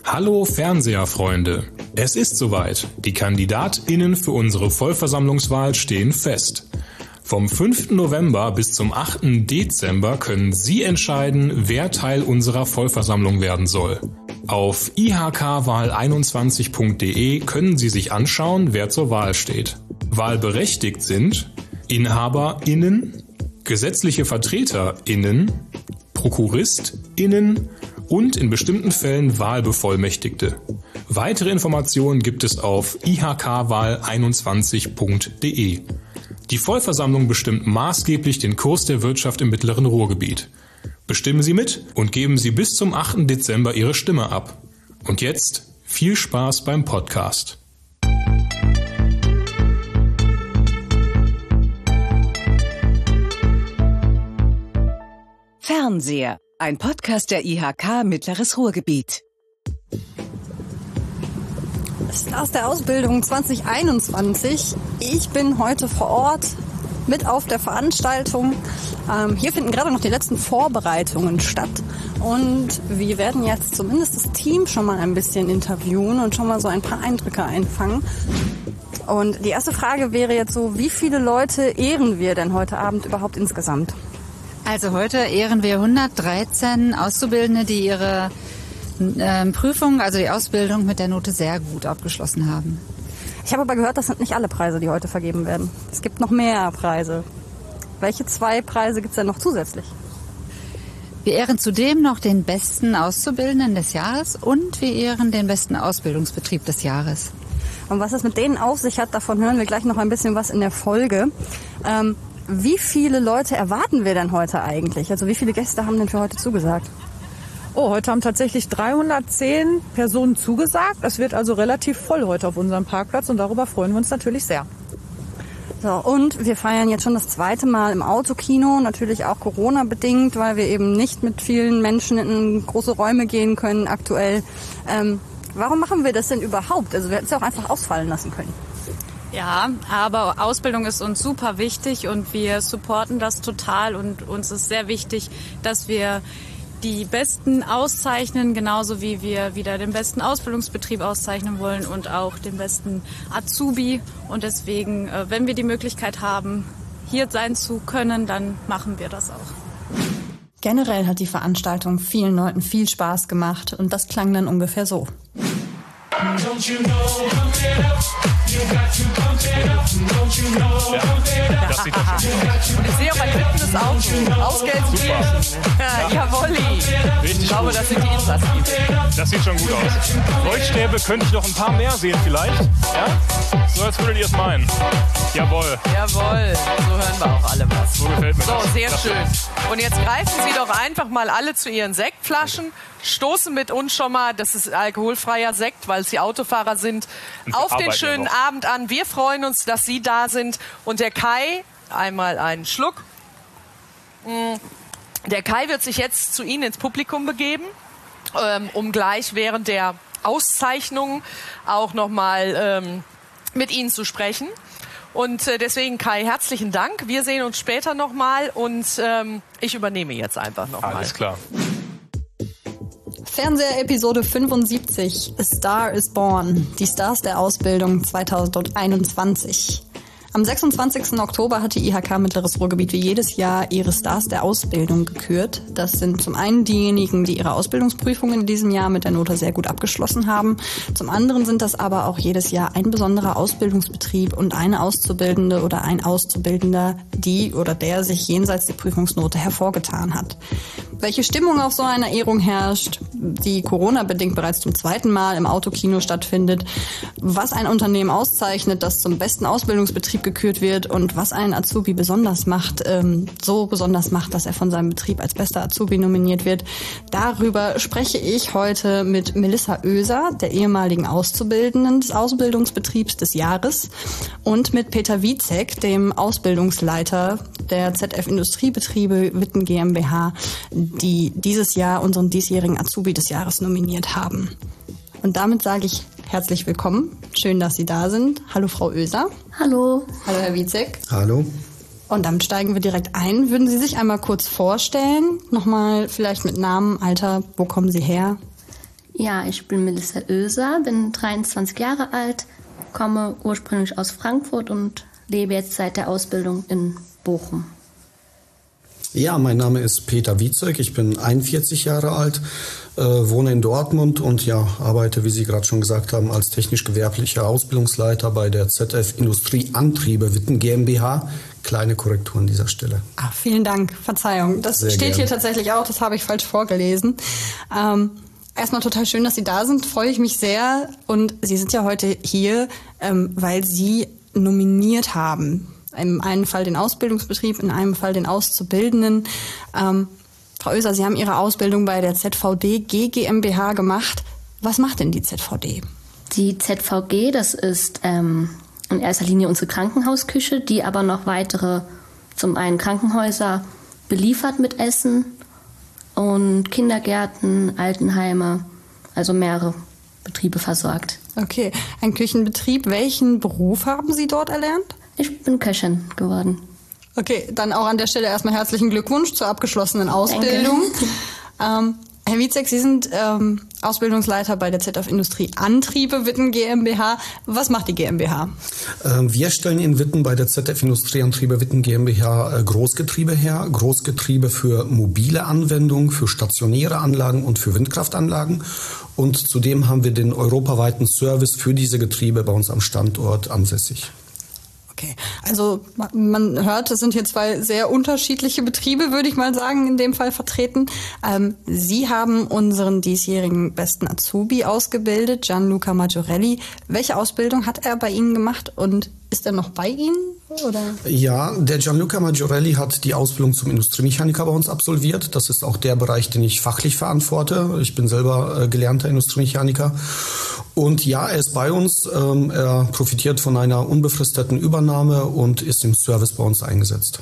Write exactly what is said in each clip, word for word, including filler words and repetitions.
Hallo Fernseherfreunde, es ist soweit. Die KandidatInnen für unsere Vollversammlungswahl stehen fest. Vom fünften November bis zum achten Dezember können Sie entscheiden, wer Teil unserer Vollversammlung werden soll. Auf i h k wahl einundzwanzig punkt d e können Sie sich anschauen, wer zur Wahl steht. Wahlberechtigt sind InhaberInnen, gesetzliche VertreterInnen, ProkuristInnen und in bestimmten Fällen Wahlbevollmächtigte. Weitere Informationen gibt es auf i h k wahl einundzwanzig punkt d e. Die Vollversammlung bestimmt maßgeblich den Kurs der Wirtschaft im mittleren Ruhrgebiet. Bestimmen Sie mit und geben Sie bis zum achten Dezember Ihre Stimme ab. Und jetzt viel Spaß beim Podcast. Fernseher, ein Podcast der I H K Mittleres Ruhrgebiet. Aus der Ausbildung zwanzig einundzwanzig. Ich bin heute vor Ort mit auf der Veranstaltung. Ähm, hier finden gerade noch die letzten Vorbereitungen statt. Und wir werden jetzt zumindest das Team schon mal ein bisschen interviewen und schon mal so ein paar Eindrücke einfangen. Und die erste Frage wäre jetzt so, wie viele Leute ehren wir denn heute Abend überhaupt insgesamt? Also heute ehren wir hundertdreizehn Auszubildende, die ihre äh, Prüfung, also die Ausbildung mit der Note sehr gut abgeschlossen haben. Ich habe aber gehört, das sind nicht alle Preise, die heute vergeben werden. Es gibt noch mehr Preise. Welche zwei Preise gibt es denn noch zusätzlich? Wir ehren zudem noch den besten Auszubildenden des Jahres und wir ehren den besten Ausbildungsbetrieb des Jahres. Und was es mit denen auf sich hat, davon hören wir gleich noch ein bisschen was in der Folge. Ähm, Wie viele Leute erwarten wir denn heute eigentlich? Also wie viele Gäste haben denn für heute zugesagt? Oh, heute haben tatsächlich dreihundertzehn Personen zugesagt. Es wird also relativ voll heute auf unserem Parkplatz und darüber freuen wir uns natürlich sehr. So, und wir feiern jetzt schon das zweite Mal im Autokino, natürlich auch Corona-bedingt, weil wir eben nicht mit vielen Menschen in große Räume gehen können aktuell. Ähm, warum machen wir das denn überhaupt? Also wir hätten es ja auch einfach ausfallen lassen können. Ja, aber Ausbildung ist uns super wichtig und wir supporten das total und uns ist sehr wichtig, dass wir die Besten auszeichnen, genauso wie wir wieder den besten Ausbildungsbetrieb auszeichnen wollen und auch den besten Azubi. Und deswegen, wenn wir die Möglichkeit haben, hier sein zu können, dann machen wir das auch. Generell hat die Veranstaltung vielen Leuten viel Spaß gemacht und das klang dann ungefähr so. Don't you know, pump it up. You got to pump it up. Don't you know, pump it up. Das sieht doch schon gut aus. Und ich sehe auch ein fittendes Auto. Ausgelsenkirchen. Ja, jawolli. Richtig Ich glaube, gut. das sind die Insassen. Das sieht schon gut aus. Leuchtstäbe könnte ich noch ein paar mehr sehen vielleicht. Ja? So als würdet ihr es meinen. Jawohl. Jawohl. So hören wir auch alle was. So gefällt mir So, das. sehr das schön. Und jetzt greifen Sie doch einfach mal alle zu Ihren Sektflaschen, stoßen mit uns schon mal, das ist alkoholfreier Sekt, weil Sie Autofahrer sind, Und auf den arbeiten schönen noch. Abend an. Wir freuen uns, dass Sie da sind. Und der Kai, einmal einen Schluck. Der Kai wird sich jetzt zu Ihnen ins Publikum begeben, ähm, um gleich während der Auszeichnung auch noch mal ähm, mit Ihnen zu sprechen. Und äh, deswegen, Kai, herzlichen Dank. Wir sehen uns später noch mal und ähm, ich übernehme jetzt einfach noch mal. Alles klar. Fernseher-Episode fünfundsiebzig. A Star is Born. Die Stars der Ausbildung zwanzig einundzwanzig. Am sechsundzwanzigsten Oktober hat die I H K Mittleres Ruhrgebiet wie jedes Jahr ihre Stars der Ausbildung gekürt. Das sind zum einen diejenigen, die ihre Ausbildungsprüfungen in diesem Jahr mit der Note sehr gut abgeschlossen haben. Zum anderen sind das aber auch jedes Jahr ein besonderer Ausbildungsbetrieb und eine Auszubildende oder ein Auszubildender, die oder der sich jenseits der Prüfungsnote hervorgetan hat. Welche Stimmung auf so einer Ehrung herrscht, die Corona-bedingt bereits zum zweiten Mal im Autokino stattfindet, was ein Unternehmen auszeichnet, das zum besten Ausbildungsbetrieb gekürt wird und was einen Azubi besonders macht, ähm, so besonders macht, dass er von seinem Betrieb als bester Azubi nominiert wird. Darüber spreche ich heute mit Melissa Oeser, der ehemaligen Auszubildenden des Ausbildungsbetriebs des Jahres, und mit Peter Wiezek, dem Ausbildungsleiter der Z F Industriebetriebe Witten GmbH, die dieses Jahr unseren diesjährigen Azubi des Jahres nominiert haben. Und damit sage ich herzlich willkommen. Schön, dass Sie da sind. Hallo, Frau Oeser. Hallo. Hallo, Herr Wiezek. Hallo. Und damit steigen wir direkt ein. Würden Sie sich einmal kurz vorstellen? Nochmal vielleicht mit Namen, Alter, wo kommen Sie her? Ja, ich bin Melissa Oeser, bin dreiundzwanzig Jahre alt, komme ursprünglich aus Frankfurt und lebe jetzt seit der Ausbildung in Bochum. Ja, mein Name ist Peter Wiezek, ich bin einundvierzig Jahre alt, äh, wohne in Dortmund und ja, arbeite, wie Sie gerade schon gesagt haben, als technisch-gewerblicher Ausbildungsleiter bei der Z F Industrieantriebe Witten GmbH. Kleine Korrektur an dieser Stelle. Ah, vielen Dank, Verzeihung. Das Sehr steht gerne. hier tatsächlich auch, das habe ich falsch vorgelesen. Ähm, erstmal total schön, dass Sie da sind, freue ich mich sehr. Und Sie sind ja heute hier, ähm, weil Sie nominiert haben. Im einen Fall den Ausbildungsbetrieb, in einem Fall den Auszubildenden. Ähm, Frau Oeser, Sie haben Ihre Ausbildung bei der Z V D G GmbH gemacht. Was macht denn die Z V D? Die Z V G, das ist ähm, in erster Linie unsere Krankenhausküche, die aber noch weitere, zum einen Krankenhäuser beliefert mit Essen und Kindergärten, Altenheime, also mehrere Betriebe versorgt. Okay, ein Küchenbetrieb. Welchen Beruf haben Sie dort erlernt? Ich bin Köchin geworden. Okay, dann auch an der Stelle erstmal herzlichen Glückwunsch zur abgeschlossenen Ausbildung. Ähm, Herr Wiezek, Sie sind ähm, Ausbildungsleiter bei der Z F Industrieantriebe Witten GmbH. Was macht die GmbH? Wir stellen in Witten bei der Z F Industrieantriebe Witten GmbH Großgetriebe her. Großgetriebe für mobile Anwendungen, für stationäre Anlagen und für Windkraftanlagen. Und zudem haben wir den europaweiten Service für diese Getriebe bei uns am Standort ansässig. Okay, also man hört, es sind hier zwei sehr unterschiedliche Betriebe, würde ich mal sagen, in dem Fall vertreten. Ähm, Sie haben unseren diesjährigen besten Azubi ausgebildet, Gianluca Maggiorelli. Welche Ausbildung hat er bei Ihnen gemacht und ist er noch bei Ihnen? Oder? Ja, der Gianluca Maggiorelli hat die Ausbildung zum Industriemechaniker bei uns absolviert. Das ist auch der Bereich, den ich fachlich verantworte. Ich bin selber äh, gelernter Industriemechaniker. Und ja, er ist bei uns. Ähm, er profitiert von einer unbefristeten Übernahme und ist im Service bei uns eingesetzt.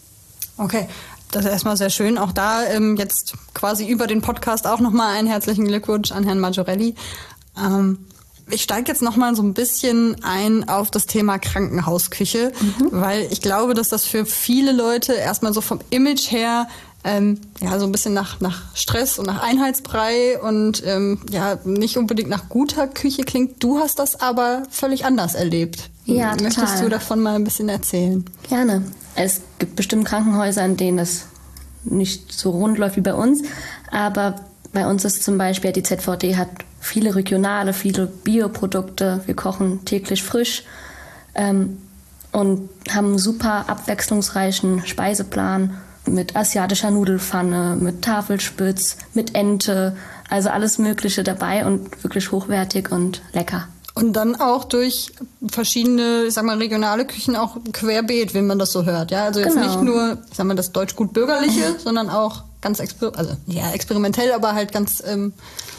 Okay, das ist erstmal sehr schön. Auch da ähm, jetzt quasi über den Podcast auch nochmal einen herzlichen Glückwunsch an Herrn Maggiorelli. Ähm, Ich steige jetzt noch mal so ein bisschen ein auf das Thema Krankenhausküche, mhm. weil ich glaube, dass das für viele Leute erstmal so vom Image her ähm, ja so ein bisschen nach, nach Stress und nach Einheitsbrei und ähm, ja nicht unbedingt nach guter Küche klingt. Du hast das aber völlig anders erlebt. Ja, Möchtest total. du davon mal ein bisschen erzählen? Gerne. Es gibt bestimmt Krankenhäuser, in denen das nicht so rund läuft wie bei uns, aber bei uns ist zum Beispiel, die Z V D hat viele regionale, viele Bioprodukte. Wir kochen täglich frisch ähm, und haben einen super abwechslungsreichen Speiseplan mit asiatischer Nudelfanne, mit Tafelspitz, mit Ente. Also alles Mögliche dabei und wirklich hochwertig und lecker. Und dann auch durch verschiedene, ich sag mal, regionale Küchen auch querbeet, wenn man das so hört. Ja, also jetzt Genau. nicht nur, ich sag mal, das deutsch-gut-bürgerliche, sondern auch ganz exper- also, ja, experimentell, aber halt ganz ähm,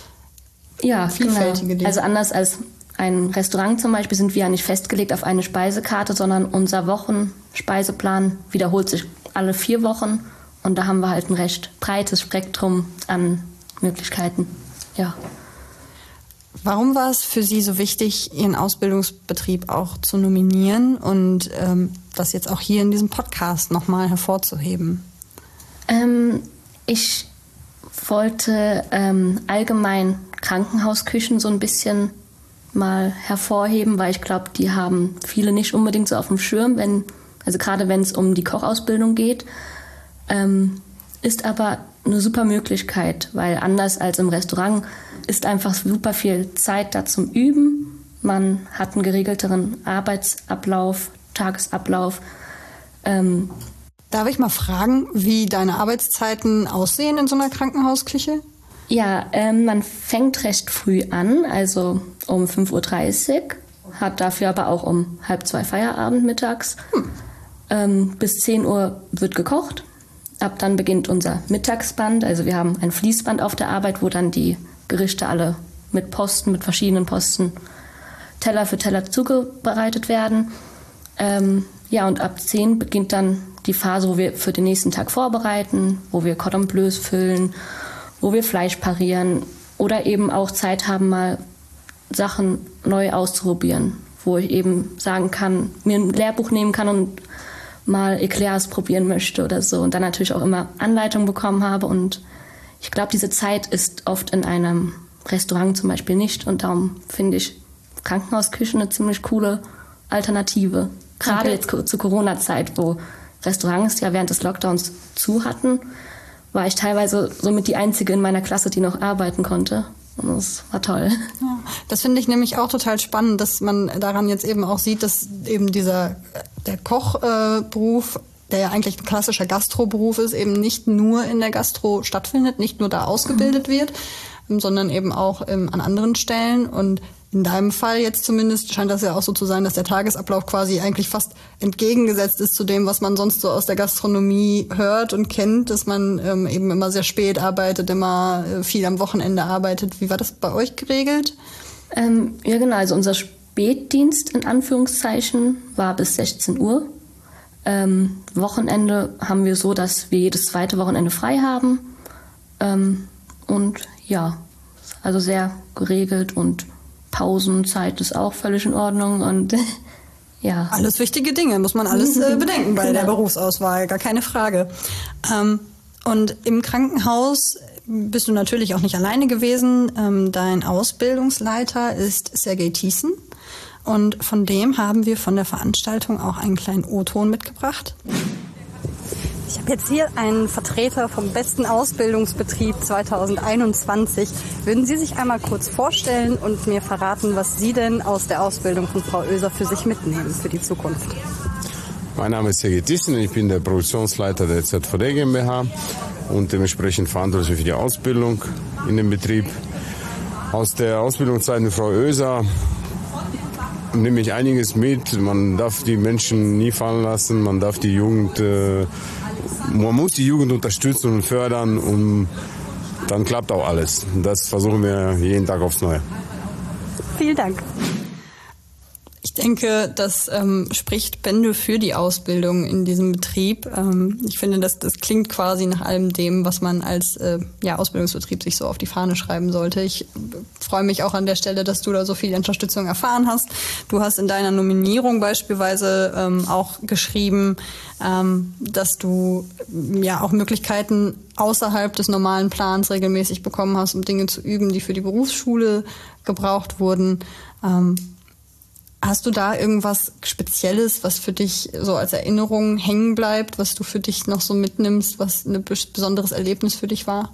ja, vielfältige genau. Dinge. Also anders als ein Restaurant zum Beispiel sind wir ja nicht festgelegt auf eine Speisekarte, sondern unser Wochenspeiseplan wiederholt sich alle vier Wochen und da haben wir halt ein recht breites Spektrum an Möglichkeiten. Ja. Warum war es für Sie so wichtig, Ihren Ausbildungsbetrieb auch zu nominieren und ähm, das jetzt auch hier in diesem Podcast nochmal hervorzuheben? Ähm, ich wollte ähm, allgemein Krankenhausküchen so ein bisschen mal hervorheben, weil ich glaube, die haben viele nicht unbedingt so auf dem Schirm, wenn, also gerade wenn es um die Kochausbildung geht. Ähm, ist aber eine super Möglichkeit, weil anders als im Restaurant ist einfach super viel Zeit da zum Üben. Man hat einen geregelteren Arbeitsablauf, Tagesablauf. Ähm, Darf ich mal fragen, wie deine Arbeitszeiten aussehen in so einer Krankenhausküche? Ja, ähm, man fängt recht früh an, also um fünf Uhr dreißig, hat dafür aber auch um halb zwei Feierabend mittags. Hm. Ähm, bis zehn Uhr wird gekocht. Ab dann beginnt unser Mittagsband. Also wir haben ein Fließband auf der Arbeit, wo dann die Gerichte alle mit Posten, mit verschiedenen Posten, Teller für Teller zubereitet werden. Ähm, ja, und ab zehn beginnt dann die Phase, wo wir für den nächsten Tag vorbereiten, wo wir Cordon Bleus füllen, wo wir Fleisch parieren oder eben auch Zeit haben, mal Sachen neu auszuprobieren, wo ich eben sagen kann, mir ein Lehrbuch nehmen kann und mal Eclairs probieren möchte oder so und dann natürlich auch immer Anleitung bekommen habe und ich glaube, diese Zeit ist oft in einem Restaurant zum Beispiel nicht. Und darum finde ich Krankenhausküche eine ziemlich coole Alternative. Gerade okay. jetzt zur Corona-Zeit, wo Restaurants ja während des Lockdowns zu hatten, war ich teilweise somit die Einzige in meiner Klasse, die noch arbeiten konnte. Und das war toll. Ja, das finde ich nämlich auch total spannend, dass man daran jetzt eben auch sieht, dass eben dieser der Kochberuf, äh, der ja eigentlich ein klassischer Gastroberuf ist, eben nicht nur in der Gastro stattfindet, nicht nur da ausgebildet mhm. wird, sondern eben auch ähm, an anderen Stellen. Und in deinem Fall jetzt zumindest scheint das ja auch so zu sein, dass der Tagesablauf quasi eigentlich fast entgegengesetzt ist zu dem, was man sonst so aus der Gastronomie hört und kennt, dass man ähm, eben immer sehr spät arbeitet, immer äh, viel am Wochenende arbeitet. Wie war das bei euch geregelt? Ähm, ja genau, also unser Spätdienst in Anführungszeichen war bis sechzehn Uhr. Ähm, Wochenende haben wir so, dass wir jedes zweite Wochenende frei haben. Ähm, und ja, also sehr geregelt und Pausenzeit ist auch völlig in Ordnung und ja. Alles wichtige Dinge, muss man alles äh, bedenken bei der Berufsauswahl, gar keine Frage. Ähm, und im Krankenhaus bist du natürlich auch nicht alleine gewesen. Ähm, dein Ausbildungsleiter ist Sergej Thiessen und von dem haben wir von der Veranstaltung auch einen kleinen O-Ton mitgebracht. Ich habe jetzt hier einen Vertreter vom besten Ausbildungsbetrieb zweitausendeinundzwanzig. Würden Sie sich einmal kurz vorstellen und mir verraten, was Sie denn aus der Ausbildung von Frau Oeser für sich mitnehmen für die Zukunft? Mein Name ist Sergej Thiessen, ich bin der Produktionsleiter der Z V D GmbH und dementsprechend verantwortlich für die Ausbildung in dem Betrieb. Aus der Ausbildungszeit mit Frau Oeser nehme ich einiges mit. Man darf die Menschen nie fallen lassen, man darf die Jugend äh, Man muss die Jugend unterstützen und fördern und dann klappt auch alles. Das versuchen wir jeden Tag aufs Neue. Vielen Dank. Ich denke, das ähm, spricht Bände für die Ausbildung in diesem Betrieb. Ähm, ich finde, das, das klingt quasi nach allem dem, was man als äh, ja, Ausbildungsbetrieb sich so auf die Fahne schreiben sollte. Ich äh, freue mich auch an der Stelle, dass du da so viel Unterstützung erfahren hast. Du hast in deiner Nominierung beispielsweise ähm, auch geschrieben, ähm, dass du ja auch Möglichkeiten außerhalb des normalen Plans regelmäßig bekommen hast, um Dinge zu üben, die für die Berufsschule gebraucht wurden. Ähm, Hast du da irgendwas Spezielles, was für dich so als Erinnerung hängen bleibt, was du für dich noch so mitnimmst, was ein besonderes Erlebnis für dich war?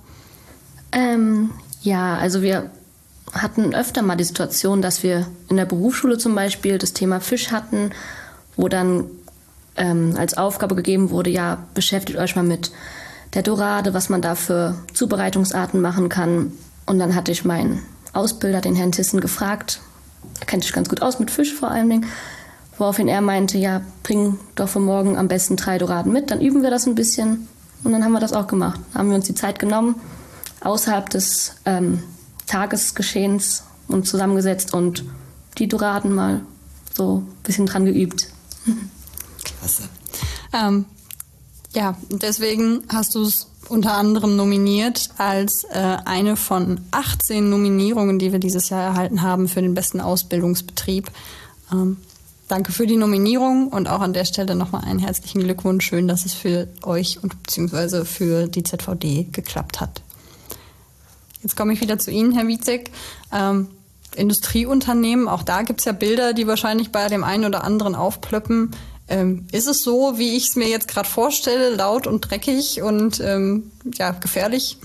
Ähm, ja, also wir hatten öfter mal die Situation, dass wir in der Berufsschule zum Beispiel das Thema Fisch hatten, wo dann ähm, als Aufgabe gegeben wurde, ja, beschäftigt euch mal mit der Dorade, was man da für Zubereitungsarten machen kann. Und dann hatte ich meinen Ausbilder, den Herrn Thiessen, gefragt. Er kennt sich ganz gut aus mit Fisch vor allen Dingen. Woraufhin er meinte, ja, bring doch für morgen am besten drei Doraden mit, dann üben wir das ein bisschen. Und dann haben wir das auch gemacht. Dann haben wir uns die Zeit genommen, außerhalb des ähm, Tagesgeschehens uns zusammengesetzt und die Doraden mal so ein bisschen dran geübt. Klasse. Ähm, ja, deswegen hast du es unter anderem nominiert als äh, eine von achtzehn Nominierungen, die wir dieses Jahr erhalten haben für den besten Ausbildungsbetrieb. Ähm, danke für die Nominierung und auch an der Stelle nochmal einen herzlichen Glückwunsch. Schön, dass es für euch und beziehungsweise für die Z V D geklappt hat. Jetzt komme ich wieder zu Ihnen, Herr Wietzek. Ähm, Industrieunternehmen, auch da gibt es ja Bilder, die wahrscheinlich bei dem einen oder anderen aufplöppen. Ähm, ist es so, wie ich es mir jetzt gerade vorstelle, laut und dreckig und ähm, ja, gefährlich?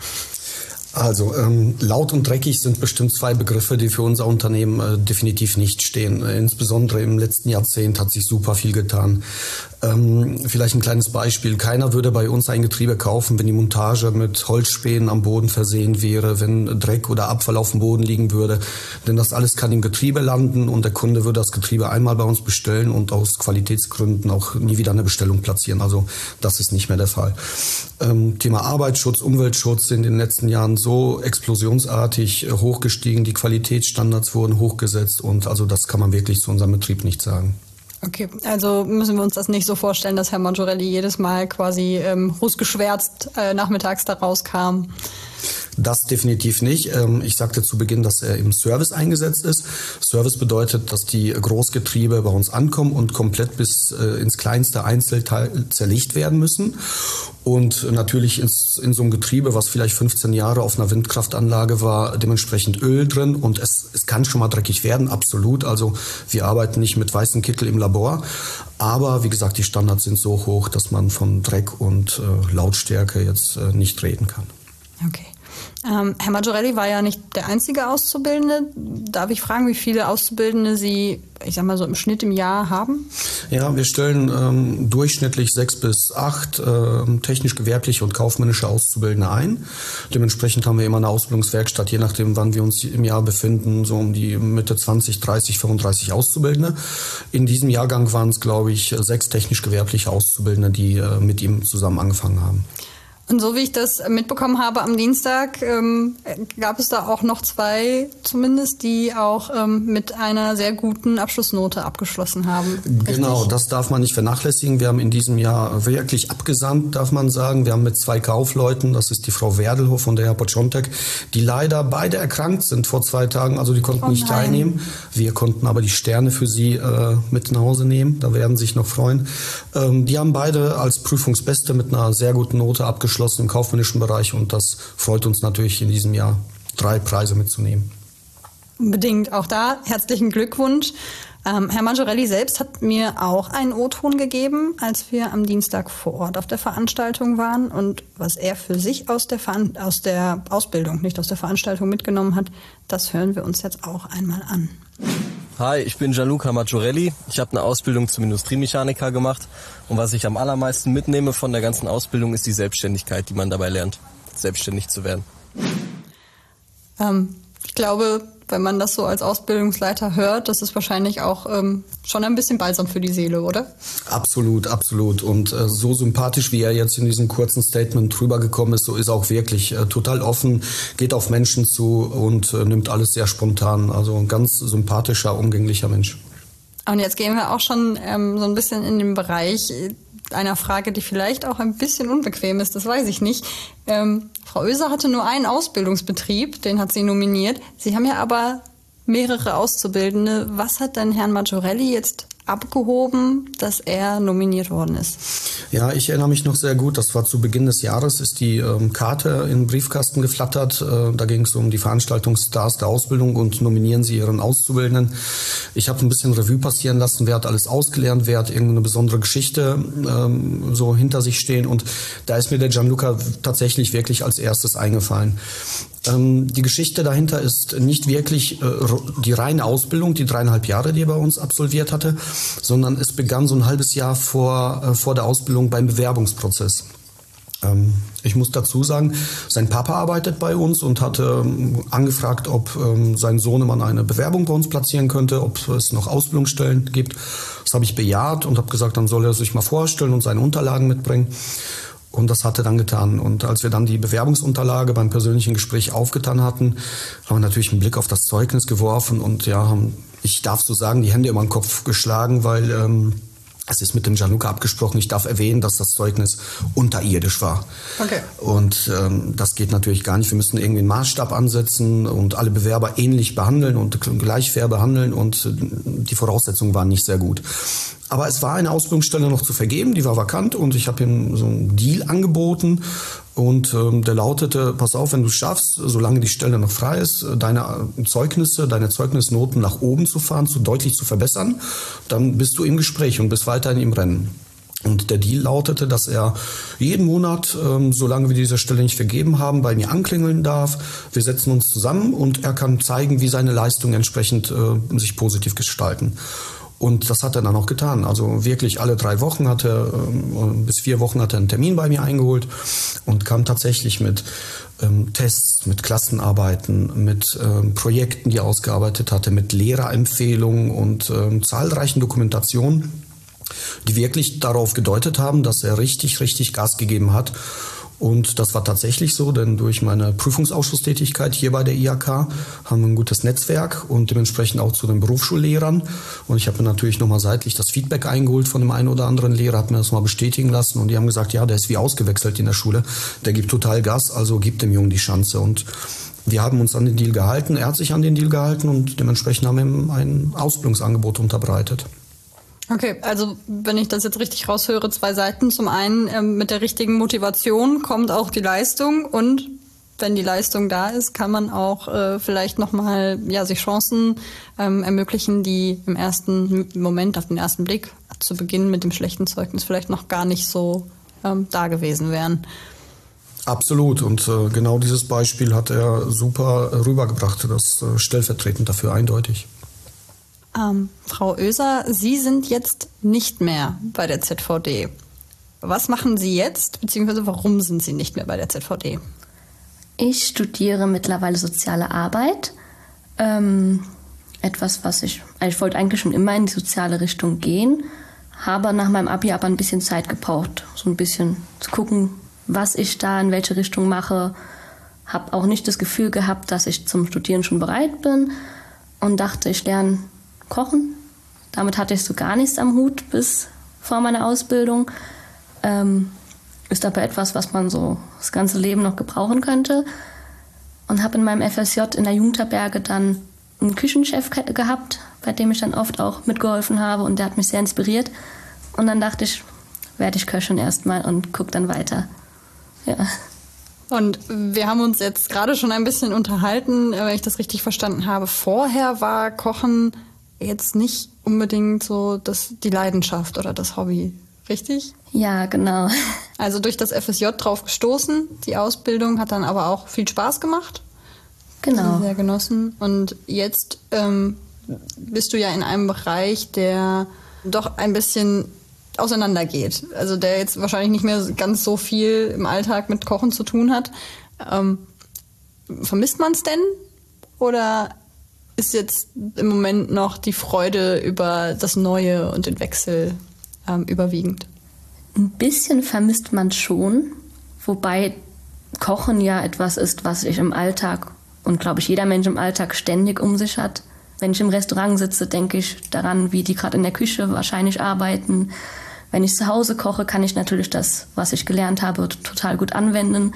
Also ähm, laut und dreckig sind bestimmt zwei Begriffe, die für unser Unternehmen äh, definitiv nicht stehen. Äh, insbesondere im letzten Jahrzehnt hat sich super viel getan. Ähm, vielleicht ein kleines Beispiel. Keiner würde bei uns ein Getriebe kaufen, wenn die Montage mit Holzspänen am Boden versehen wäre, wenn Dreck oder Abfall auf dem Boden liegen würde. Denn das alles kann im Getriebe landen und der Kunde würde das Getriebe einmal bei uns bestellen und aus Qualitätsgründen auch nie wieder eine Bestellung platzieren. Also das ist nicht mehr der Fall. Ähm, Thema Arbeitsschutz, Umweltschutz sind in den letzten Jahren so explosionsartig hochgestiegen, die Qualitätsstandards wurden hochgesetzt und also das kann man wirklich zu unserem Betrieb nicht sagen. Okay, also müssen wir uns das nicht so vorstellen, dass Herr Maggiorelli jedes Mal quasi ähm, rußgeschwärzt äh, nachmittags da rauskam. Das definitiv nicht. Ich sagte zu Beginn, dass er im Service eingesetzt ist. Service bedeutet, dass die Großgetriebe bei uns ankommen und komplett bis ins kleinste Einzelteil zerlegt werden müssen. Und natürlich ins, in so einem Getriebe, was vielleicht fünfzehn Jahre auf einer Windkraftanlage war, dementsprechend Öl drin. Und es, es kann schon mal dreckig werden, absolut. Also wir arbeiten nicht mit weißem Kittel im Labor. Aber wie gesagt, die Standards sind so hoch, dass man von Dreck und äh, Lautstärke jetzt äh, nicht reden kann. Okay. Ähm, Herr Maggiorelli war ja nicht der einzige Auszubildende. Darf ich fragen, wie viele Auszubildende Sie, ich sag mal so im Schnitt im Jahr haben? Ja, wir stellen ähm, durchschnittlich sechs bis acht äh, technisch-gewerbliche und kaufmännische Auszubildende ein. Dementsprechend haben wir immer eine Ausbildungswerkstatt, je nachdem, wann wir uns im Jahr befinden, so um die Mitte zwanzig, dreißig, fünfunddreißig Auszubildende. In diesem Jahrgang waren es, glaube ich, sechs technisch-gewerbliche Auszubildende, die äh, mit ihm zusammen angefangen haben. Und so wie ich das mitbekommen habe am Dienstag, ähm, gab es da auch noch zwei zumindest, die auch ähm, mit einer sehr guten Abschlussnote abgeschlossen haben. Genau, richtig? Das darf man nicht vernachlässigen. Wir haben in diesem Jahr wirklich abgesandt, darf man sagen. Wir haben mit zwei Kaufleuten, das ist die Frau Werdelhof und der Herr Poczontek, die leider beide erkrankt sind vor zwei Tagen, also die konnten oh nicht teilnehmen. Wir konnten aber die Sterne für sie äh, mit nach Hause nehmen, da werden Sie sich noch freuen. Ähm, die haben beide als Prüfungsbeste mit einer sehr guten Note abgeschlossen im kaufmännischen Bereich und das freut uns natürlich in diesem Jahr, drei Preise mitzunehmen. Unbedingt. Auch da herzlichen Glückwunsch. Ähm, Herr Maggiorelli selbst hat mir auch einen O-Ton gegeben, als wir am Dienstag vor Ort auf der Veranstaltung waren und was er für sich aus der, Veran- aus der Ausbildung, nicht aus der Veranstaltung mitgenommen hat, das hören wir uns jetzt auch einmal an. Hi, ich bin Gianluca Maggiorelli. Ich habe eine Ausbildung zum Industriemechaniker gemacht und was ich am allermeisten mitnehme von der ganzen Ausbildung ist die Selbstständigkeit, die man dabei lernt, selbstständig zu werden. Ähm, ich glaube, wenn man das so als Ausbildungsleiter hört, das ist wahrscheinlich auch ähm, schon ein bisschen balsam für die Seele, oder? Absolut, absolut. Und äh, so sympathisch, wie er jetzt in diesem kurzen Statement drüber gekommen ist, so ist er auch wirklich äh, total offen, geht auf Menschen zu und äh, nimmt alles sehr spontan. Also ein ganz sympathischer, umgänglicher Mensch. Und jetzt gehen wir auch schon ähm, so ein bisschen in den Bereich einer Frage, die vielleicht auch ein bisschen unbequem ist, das weiß ich nicht. Ähm, Frau Oeser hatte nur einen Ausbildungsbetrieb, den hat sie nominiert. Sie haben ja aber mehrere Auszubildende. Was hat denn Herrn Maggiorelli jetzt abgehoben, dass er nominiert worden ist? Ja, ich erinnere mich noch sehr gut, das war zu Beginn des Jahres, ist die ähm, Karte in den Briefkasten geflattert. Äh, da ging es um die Veranstaltungsstars der Ausbildung und nominieren Sie Ihren Auszubildenden. Ich habe ein bisschen Revue passieren lassen, wer hat alles ausgelernt, wer hat irgendeine besondere Geschichte ähm, so hinter sich stehen und da ist mir der Gianluca tatsächlich wirklich als erstes eingefallen. Ähm, die Geschichte dahinter ist nicht wirklich äh, die reine Ausbildung, die dreieinhalb Jahre, die er bei uns absolviert hatte, sondern es begann so ein halbes Jahr vor, äh, vor der Ausbildung beim Bewerbungsprozess. Ähm, ich muss dazu sagen, sein Papa arbeitet bei uns und hatte ähm, angefragt, ob ähm, sein Sohnemann eine Bewerbung bei uns platzieren könnte, ob es noch Ausbildungsstellen gibt. Das habe ich bejaht und habe gesagt, dann soll er sich mal vorstellen und seine Unterlagen mitbringen. Und das hat er dann getan. Und als wir dann die Bewerbungsunterlage beim persönlichen Gespräch aufgetan hatten, haben wir natürlich einen Blick auf das Zeugnis geworfen und ja, haben, ich darf so sagen, die Hände über den Kopf geschlagen, weil ähm, es ist mit dem Gianluca abgesprochen. Ich darf erwähnen, dass das Zeugnis unterirdisch war. Okay. Und ähm, das geht natürlich gar nicht. Wir müssen irgendwie einen Maßstab ansetzen und alle Bewerber ähnlich behandeln und gleich fair behandeln und äh, die Voraussetzungen waren nicht sehr gut. Aber es war eine Ausbildungsstelle noch zu vergeben, die war vakant und ich habe ihm so einen Deal angeboten und ähm, der lautete, pass auf, wenn du es schaffst, solange die Stelle noch frei ist, deine Zeugnisse, deine Zeugnisnoten nach oben zu fahren, zu deutlich zu verbessern, dann bist du im Gespräch und bist weiterhin im Rennen. Und der Deal lautete, dass er jeden Monat, ähm, solange wir diese Stelle nicht vergeben haben, bei mir anklingeln darf. Wir setzen uns zusammen und er kann zeigen, wie seine Leistungen entsprechend äh, sich positiv gestalten. Und das hat er dann auch getan. Also wirklich alle drei Wochen hat er, ähm, bis vier Wochen hat er einen Termin bei mir eingeholt und kam tatsächlich mit ähm, Tests, mit Klassenarbeiten, mit ähm, Projekten, die er ausgearbeitet hatte, mit Lehrerempfehlungen und ähm, zahlreichen Dokumentationen, die wirklich darauf gedeutet haben, dass er richtig, richtig Gas gegeben hat. Und das war tatsächlich so, denn durch meine Prüfungsausschusstätigkeit hier bei der I H K haben wir ein gutes Netzwerk und dementsprechend auch zu den Berufsschullehrern. Und ich habe mir natürlich nochmal seitlich das Feedback eingeholt von dem einen oder anderen Lehrer, habe mir das mal bestätigen lassen und die haben gesagt, ja, der ist wie ausgewechselt in der Schule, der gibt total Gas, also gibt dem Jungen die Chance. Und wir haben uns an den Deal gehalten, er hat sich an den Deal gehalten und dementsprechend haben wir ihm ein Ausbildungsangebot unterbreitet. Okay, also wenn ich das jetzt richtig raushöre, zwei Seiten. Zum einen ähm, mit der richtigen Motivation kommt auch die Leistung und wenn die Leistung da ist, kann man auch äh, vielleicht nochmal ja, sich Chancen ähm, ermöglichen, die im ersten Moment, auf den ersten Blick, zu Beginn mit dem schlechten Zeugnis vielleicht noch gar nicht so ähm, da gewesen wären. Absolut und äh, genau dieses Beispiel hat er super rübergebracht, das äh, stellvertretend dafür eindeutig. Ähm, Frau Oeser, Sie sind jetzt nicht mehr bei der Z V D. Was machen Sie jetzt, beziehungsweise warum sind Sie nicht mehr bei der Z V D? Ich studiere mittlerweile soziale Arbeit. Ähm, etwas, was ich, also ich wollte eigentlich schon immer in die soziale Richtung gehen, habe nach meinem Abi aber ein bisschen Zeit gebraucht, so ein bisschen zu gucken, was ich da in welche Richtung mache. Habe auch nicht das Gefühl gehabt, dass ich zum Studieren schon bereit bin und dachte, ich lerne Kochen. Damit hatte ich so gar nichts am Hut bis vor meiner Ausbildung. Ähm, ist aber etwas, was man so das ganze Leben noch gebrauchen könnte. Und habe in meinem F S J in der Jugendherberge dann einen Küchenchef gehabt, bei dem ich dann oft auch mitgeholfen habe und der hat mich sehr inspiriert. Und dann dachte ich, werde ich Köchin erstmal und gucke dann weiter. Ja. Und wir haben uns jetzt gerade schon ein bisschen unterhalten, wenn ich das richtig verstanden habe. Vorher war Kochen jetzt nicht unbedingt so das, die Leidenschaft oder das Hobby, richtig? Ja, genau. Also durch das F S J drauf gestoßen, die Ausbildung hat dann aber auch viel Spaß gemacht. Genau. Sehr genossen. Und jetzt ähm, bist du ja in einem Bereich, der doch ein bisschen auseinandergeht. Also der jetzt wahrscheinlich nicht mehr ganz so viel im Alltag mit Kochen zu tun hat. Ähm, vermisst man es denn? Oder ist jetzt im Moment noch die Freude über das Neue und den Wechsel ähm, überwiegend? Ein bisschen vermisst man schon, wobei Kochen ja etwas ist, was ich im Alltag und glaube ich jeder Mensch im Alltag ständig um sich hat. Wenn ich im Restaurant sitze, denke ich daran, wie die gerade in der Küche wahrscheinlich arbeiten. Wenn ich zu Hause koche, kann ich natürlich das, was ich gelernt habe, total gut anwenden.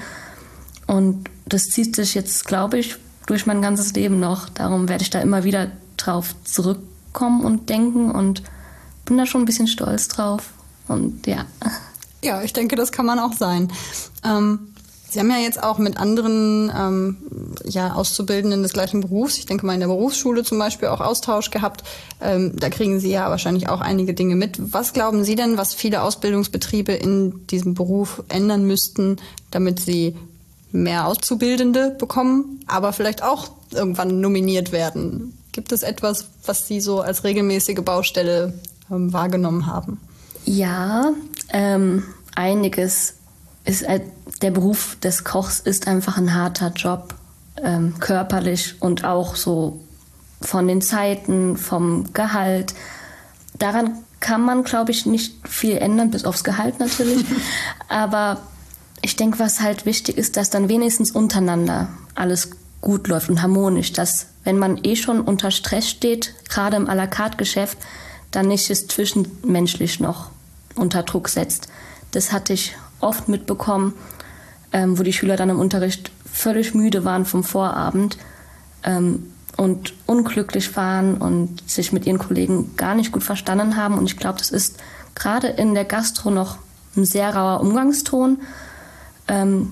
Und das zieht sich jetzt, glaube ich, durch mein ganzes Leben noch. Darum werde ich da immer wieder drauf zurückkommen und denken und bin da schon ein bisschen stolz drauf. Und ja. Ja, ich denke, das kann man auch sein. Ähm, Sie haben ja jetzt auch mit anderen ähm, ja, Auszubildenden des gleichen Berufs, ich denke mal in der Berufsschule zum Beispiel, auch Austausch gehabt. Ähm, da kriegen Sie ja wahrscheinlich auch einige Dinge mit. Was glauben Sie denn, was viele Ausbildungsbetriebe in diesem Beruf ändern müssten, damit sie mehr Auszubildende bekommen, aber vielleicht auch irgendwann nominiert werden? Gibt es etwas, was Sie so als regelmäßige Baustelle ähm, wahrgenommen haben? Ja, ähm, einiges. Ist, äh, der Beruf des Kochs ist einfach ein harter Job, ähm, körperlich und auch so von den Zeiten, vom Gehalt. Daran kann man, glaube ich, nicht viel ändern, bis aufs Gehalt natürlich. Aber ich denke, was halt wichtig ist, dass dann wenigstens untereinander alles gut läuft und harmonisch. Dass, wenn man eh schon unter Stress steht, gerade im à la carte Geschäft, dann nicht es zwischenmenschlich noch unter Druck setzt. Das hatte ich oft mitbekommen, ähm, wo die Schüler dann im Unterricht völlig müde waren vom Vorabend ähm, und unglücklich waren und sich mit ihren Kollegen gar nicht gut verstanden haben. Und ich glaube, das ist gerade in der Gastro noch ein sehr rauer Umgangston. Ähm,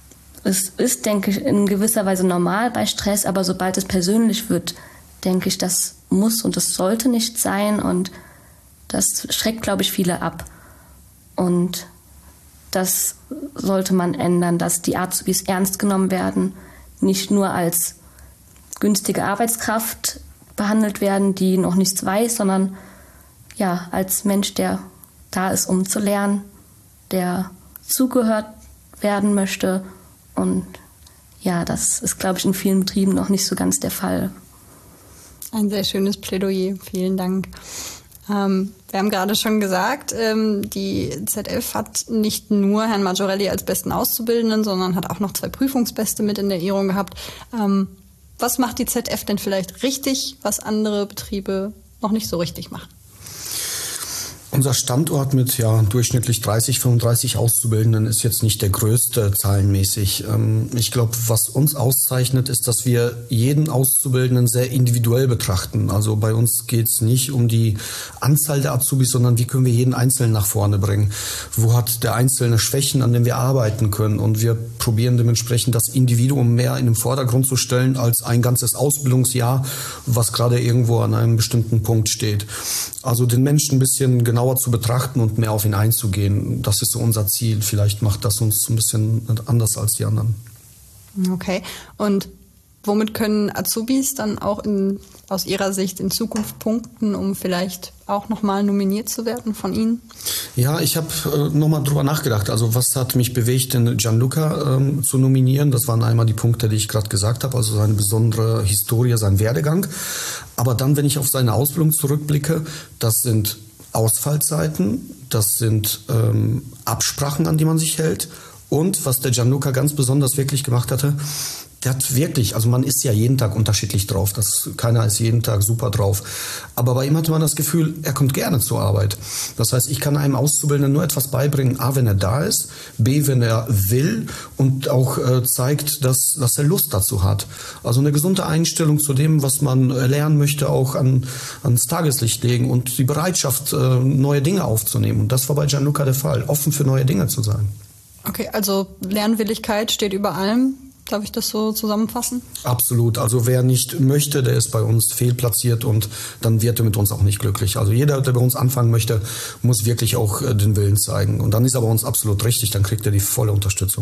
es ist, denke ich, in gewisser Weise normal bei Stress, aber sobald es persönlich wird, denke ich, das muss und das sollte nicht sein. Und das schreckt, glaube ich, viele ab. Und das sollte man ändern, dass die Azubis ernst genommen werden, nicht nur als günstige Arbeitskraft behandelt werden, die noch nichts weiß, sondern ja, als Mensch, der da ist, um zu lernen, der zugehört werden möchte. Und ja, das ist, glaube ich, in vielen Betrieben noch nicht so ganz der Fall. Ein sehr schönes Plädoyer, vielen Dank. Ähm, wir haben gerade schon gesagt, ähm, die Z F hat nicht nur Herrn Maggiorelli als besten Auszubildenden, sondern hat auch noch zwei Prüfungsbeste mit in der Ehrung gehabt. Ähm, was macht die Z F denn vielleicht richtig, was andere Betriebe noch nicht so richtig machen? Unser Standort mit ja durchschnittlich dreißig, fünfunddreißig Auszubildenden ist jetzt nicht der größte zahlenmäßig. Ich glaube, was uns auszeichnet, ist, dass wir jeden Auszubildenden sehr individuell betrachten. Also bei uns geht es nicht um die Anzahl der Azubis, sondern wie können wir jeden Einzelnen nach vorne bringen. Wo hat der Einzelne Schwächen, an denen wir arbeiten können? Und wir probieren dementsprechend das Individuum mehr in den Vordergrund zu stellen als ein ganzes Ausbildungsjahr, was gerade irgendwo an einem bestimmten Punkt steht. Also den Menschen ein bisschen genauer zu betrachten und mehr auf ihn einzugehen, das ist so unser Ziel. Vielleicht macht das uns ein bisschen anders als die anderen. Okay, und womit können Azubis dann auch in, aus Ihrer Sicht in Zukunft punkten, um vielleicht auch nochmal nominiert zu werden von Ihnen? Ja, ich habe äh, nochmal drüber nachgedacht. Also was hat mich bewegt, den Gianluca ähm, zu nominieren? Das waren einmal die Punkte, die ich gerade gesagt habe, also seine besondere Historie, sein Werdegang. Aber dann, wenn ich auf seine Ausbildung zurückblicke, das sind Ausfallzeiten, das sind ähm, Absprachen, an die man sich hält. Und was der Gianluca ganz besonders wirklich gemacht hatte, der hat wirklich, also man ist ja jeden Tag unterschiedlich drauf, das, keiner ist jeden Tag super drauf. Aber bei ihm hatte man das Gefühl, er kommt gerne zur Arbeit. Das heißt, ich kann einem Auszubildenden nur etwas beibringen, A, wenn er da ist, B, wenn er will und auch äh, zeigt, dass, dass er Lust dazu hat. Also eine gesunde Einstellung zu dem, was man lernen möchte, auch an, ans Tageslicht legen und die Bereitschaft, äh, neue Dinge aufzunehmen. Und das war bei Gianluca der Fall, offen für neue Dinge zu sein. Okay, also Lernwilligkeit steht über allem. Darf ich das so zusammenfassen? Absolut. Also wer nicht möchte, der ist bei uns fehlplatziert und dann wird er mit uns auch nicht glücklich. Also jeder, der bei uns anfangen möchte, muss wirklich auch den Willen zeigen. Und dann ist er bei uns absolut richtig, dann kriegt er die volle Unterstützung.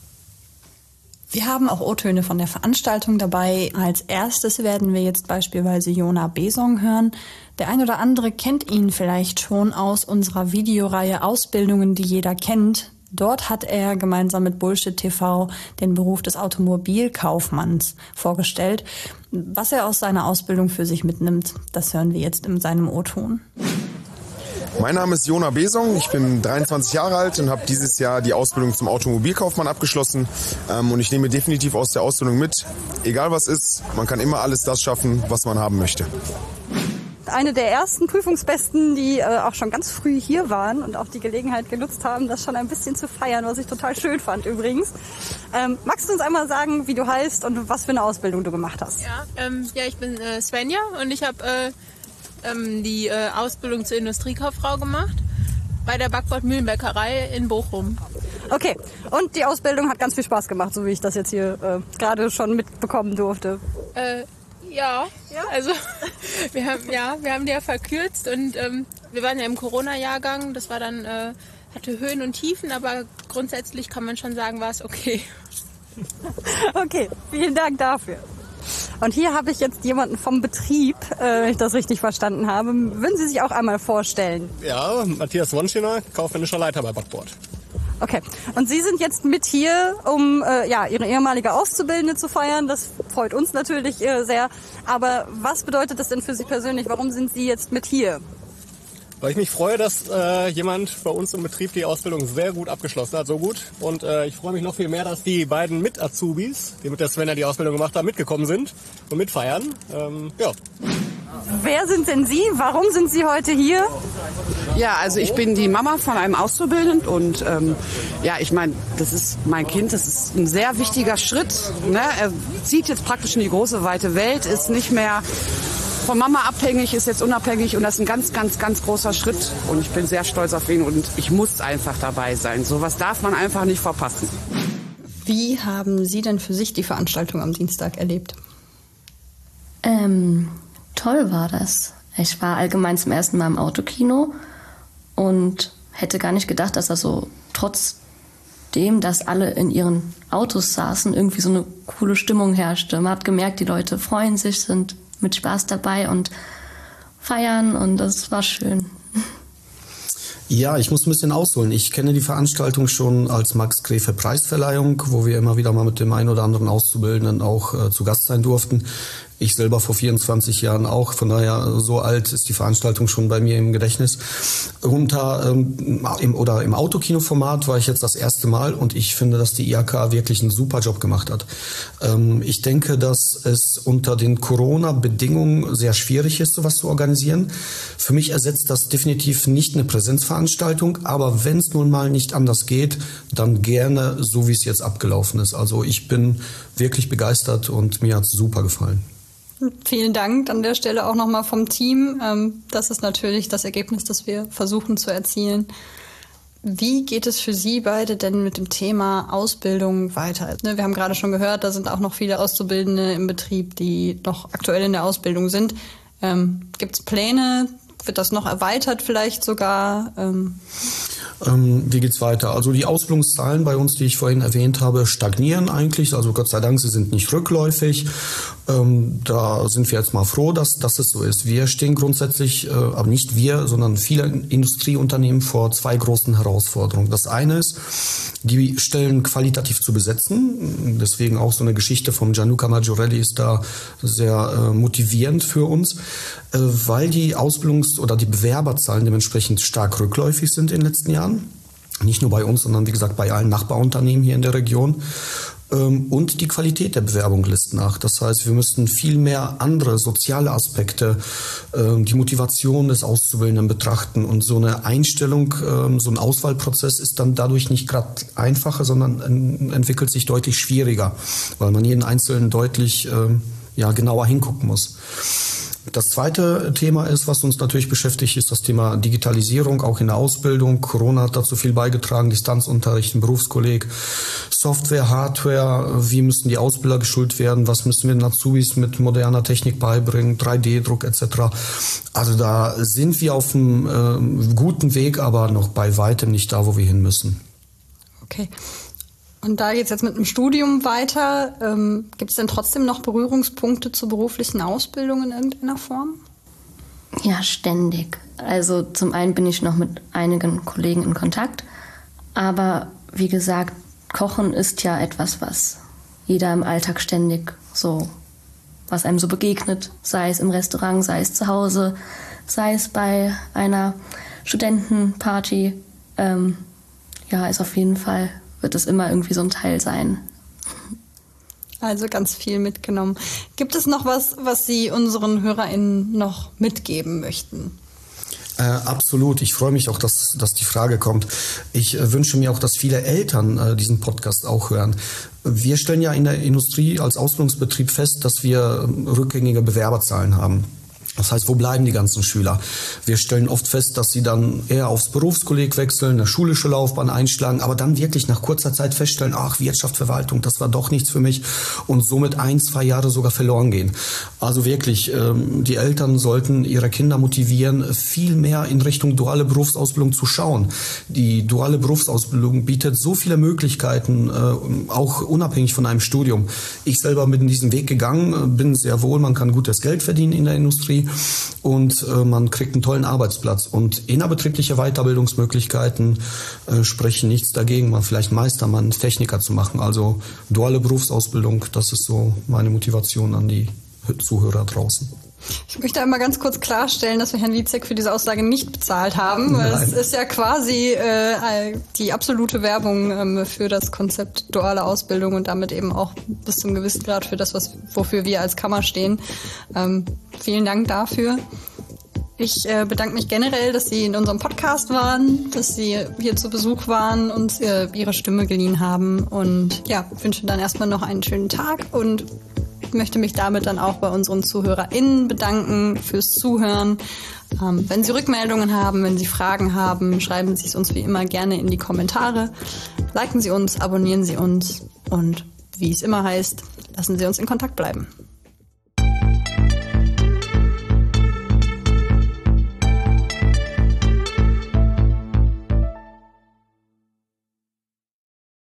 Wir haben auch O-Töne von der Veranstaltung dabei. Als erstes werden wir jetzt beispielsweise Jona Besong hören. Der ein oder andere kennt ihn vielleicht schon aus unserer Videoreihe Ausbildungen, die jeder kennt. Dort hat er gemeinsam mit Bullshit T V den Beruf des Automobilkaufmanns vorgestellt. Was er aus seiner Ausbildung für sich mitnimmt, das hören wir jetzt in seinem O-Ton. Mein Name ist Jona Besong, ich bin dreiundzwanzig Jahre alt und habe dieses Jahr die Ausbildung zum Automobilkaufmann abgeschlossen. Ähm, und ich nehme definitiv aus der Ausbildung mit, egal was ist, man kann immer alles das schaffen, was man haben möchte. Eine der ersten Prüfungsbesten, die äh, auch schon ganz früh hier waren und auch die Gelegenheit genutzt haben, das schon ein bisschen zu feiern, was ich total schön fand übrigens. Ähm, magst du uns einmal sagen, wie du heißt und was für eine Ausbildung du gemacht hast? Ja, ähm, ja ich bin äh, Svenja und ich habe äh, ähm, die äh, Ausbildung zur Industriekauffrau gemacht bei der Backbord Mühlenbäckerei in Bochum. Okay, und die Ausbildung hat ganz viel Spaß gemacht, so wie ich das jetzt hier äh, gerade schon mitbekommen durfte. Äh, Ja, ja, also wir haben ja, wir haben die ja verkürzt und ähm, wir waren ja im Corona-Jahrgang. Das war dann äh, hatte Höhen und Tiefen, aber grundsätzlich kann man schon sagen, war es okay. Okay, vielen Dank dafür. Und hier habe ich jetzt jemanden vom Betrieb, äh, wenn ich das richtig verstanden habe. Würden Sie sich auch einmal vorstellen? Ja, Matthias Wonschiner, kaufmännischer Leiter bei Backbord. Okay, und Sie sind jetzt mit hier, um äh, ja, Ihre ehemalige Auszubildende zu feiern. Das freut uns natürlich äh, sehr. Aber was bedeutet das denn für Sie persönlich? Warum sind Sie jetzt mit hier? Weil ich mich freue, dass äh, jemand bei uns im Betrieb die Ausbildung sehr gut abgeschlossen hat, so gut. Und äh, ich freue mich noch viel mehr, dass die beiden Mit-Azubis, die mit der Svenja die Ausbildung gemacht haben, mitgekommen sind und mitfeiern. Ähm, ja. Wer sind denn Sie? Warum sind Sie heute hier? Ja, also ich bin die Mama von einem Auszubildenden und ähm, ja, ich meine, das ist mein Kind, das ist ein sehr wichtiger Schritt. Ne? Er zieht jetzt praktisch in die große, weite Welt, ist nicht mehr von Mama abhängig, ist jetzt unabhängig und das ist ein ganz, ganz, ganz großer Schritt und ich bin sehr stolz auf ihn und ich muss einfach dabei sein. Sowas darf man einfach nicht verpassen. Wie haben Sie denn für sich die Veranstaltung am Dienstag erlebt? Ähm, toll war das. Ich war allgemein zum ersten Mal im Autokino und hätte gar nicht gedacht, dass das so trotzdem, dass alle in ihren Autos saßen, irgendwie so eine coole Stimmung herrschte. Man hat gemerkt, die Leute freuen sich, sind mit Spaß dabei und feiern und das war schön. Ja, ich muss ein bisschen ausholen. Ich kenne die Veranstaltung schon als Max-Gräfe-Preisverleihung, wo wir immer wieder mal mit dem einen oder anderen Auszubildenden auch äh, zu Gast sein durften. Ich selber vor vierundzwanzig Jahren auch, von daher so alt ist die Veranstaltung schon bei mir im Gedächtnis. Unter ähm, im, oder im Autokinoformat war ich jetzt das erste Mal und ich finde, dass die I H K wirklich einen super Job gemacht hat. Ähm, ich denke, dass es unter den Corona-Bedingungen sehr schwierig ist, sowas zu organisieren. Für mich ersetzt das definitiv nicht eine Präsenzveranstaltung, aber wenn es nun mal nicht anders geht, dann gerne so, wie es jetzt abgelaufen ist. Also ich bin wirklich begeistert und mir hat es super gefallen. Vielen Dank an der Stelle auch nochmal vom Team. Das ist natürlich das Ergebnis, das wir versuchen zu erzielen. Wie geht es für Sie beide denn mit dem Thema Ausbildung weiter? Wir haben gerade schon gehört, da sind auch noch viele Auszubildende im Betrieb, die noch aktuell in der Ausbildung sind. Gibt es Pläne? Wird das noch erweitert vielleicht sogar? Ähm ähm, wie geht's weiter? Also die Ausbildungszahlen bei uns, die ich vorhin erwähnt habe, stagnieren eigentlich. Also Gott sei Dank, sie sind nicht rückläufig. Ähm, da sind wir jetzt mal froh, dass, dass es so ist. Wir stehen grundsätzlich, äh, aber nicht wir, sondern viele Industrieunternehmen vor zwei großen Herausforderungen. Das eine ist, die Stellen qualitativ zu besetzen. Deswegen auch so eine Geschichte von Gianluca Maggiorelli ist da sehr äh, motivierend für uns, äh, weil die Ausbildungs- oder die Bewerberzahlen dementsprechend stark rückläufig sind in den letzten Jahren. Nicht nur bei uns, sondern wie gesagt bei allen Nachbarunternehmen hier in der Region. Und die Qualität der Bewerbung lässt nach. Das heißt, wir müssen viel mehr andere soziale Aspekte, die Motivation des Auszubildenden betrachten. Und so eine Einstellung, so ein Auswahlprozess ist dann dadurch nicht gerade einfacher, sondern entwickelt sich deutlich schwieriger, weil man jeden Einzelnen deutlich ja, genauer hingucken muss. Das zweite Thema ist, was uns natürlich beschäftigt, ist das Thema Digitalisierung, auch in der Ausbildung. Corona hat dazu viel beigetragen, Distanzunterricht, ein Berufskolleg, Software, Hardware, wie müssen die Ausbilder geschult werden, was müssen wir den Azubis mit moderner Technik beibringen, drei D Druck et cetera. Also da sind wir auf einem äh, guten Weg, aber noch bei weitem nicht da, wo wir hin müssen. Okay. Und da geht es jetzt mit dem Studium weiter. Ähm, gibt es denn trotzdem noch Berührungspunkte zur beruflichen Ausbildung in irgendeiner Form? Ja, ständig. Also zum einen bin ich noch mit einigen Kollegen in Kontakt. Aber wie gesagt, Kochen ist ja etwas, was jeder im Alltag ständig so, was einem so begegnet. Sei es im Restaurant, sei es zu Hause, sei es bei einer Studentenparty. Ähm, ja, ist auf jeden Fall... wird es immer irgendwie so ein Teil sein. Also ganz viel mitgenommen. Gibt es noch was, was Sie unseren HörerInnen noch mitgeben möchten? Äh, absolut. Ich freue mich auch, dass, dass die Frage kommt. Ich äh, wünsche mir auch, dass viele Eltern äh, diesen Podcast auch hören. Wir stellen ja in der Industrie als Ausbildungsbetrieb fest, dass wir äh, rückgängige Bewerberzahlen haben. Das heißt, wo bleiben die ganzen Schüler? Wir stellen oft fest, dass sie dann eher aufs Berufskolleg wechseln, eine schulische Laufbahn einschlagen, aber dann wirklich nach kurzer Zeit feststellen, ach, Wirtschaft, Verwaltung, das war doch nichts für mich und somit ein, zwei Jahre sogar verloren gehen. Also wirklich, ähm, die Eltern sollten ihre Kinder motivieren, viel mehr in Richtung duale Berufsausbildung zu schauen. Die duale Berufsausbildung bietet so viele Möglichkeiten, äh, auch unabhängig von einem Studium. Ich selber bin diesen Weg gegangen, bin sehr wohl, man kann gutes Geld verdienen in der Industrie. Und äh, man kriegt einen tollen Arbeitsplatz. Und innerbetriebliche Weiterbildungsmöglichkeiten äh, sprechen nichts dagegen, mal vielleicht Meistermann, Techniker zu machen. Also duale Berufsausbildung, das ist so meine Motivation an die Zuhörer draußen. Ich möchte einmal ganz kurz klarstellen, dass wir Herrn Wietzek für diese Aussage nicht bezahlt haben. Weil es ist ja quasi äh, die absolute Werbung ähm, für das Konzept duale Ausbildung und damit eben auch bis zum gewissen Grad für das, was, wofür wir als Kammer stehen. Ähm, vielen Dank dafür. Ich äh, bedanke mich generell, dass Sie in unserem Podcast waren, dass Sie hier zu Besuch waren und äh, Ihre Stimme geliehen haben. Und ja, wünsche dann erstmal noch einen schönen Tag und möchte mich damit dann auch bei unseren ZuhörerInnen bedanken fürs Zuhören. Ähm, wenn Sie Rückmeldungen haben, wenn Sie Fragen haben, schreiben Sie es uns wie immer gerne in die Kommentare. Liken Sie uns, abonnieren Sie uns und wie es immer heißt, lassen Sie uns in Kontakt bleiben.